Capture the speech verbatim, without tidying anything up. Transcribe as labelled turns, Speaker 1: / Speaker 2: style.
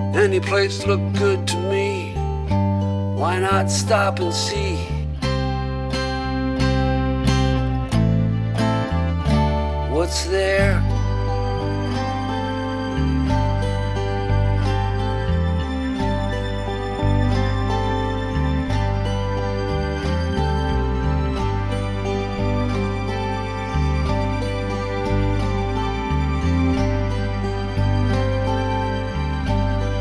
Speaker 1: Any place looked good to me. Why not stop and see? What's there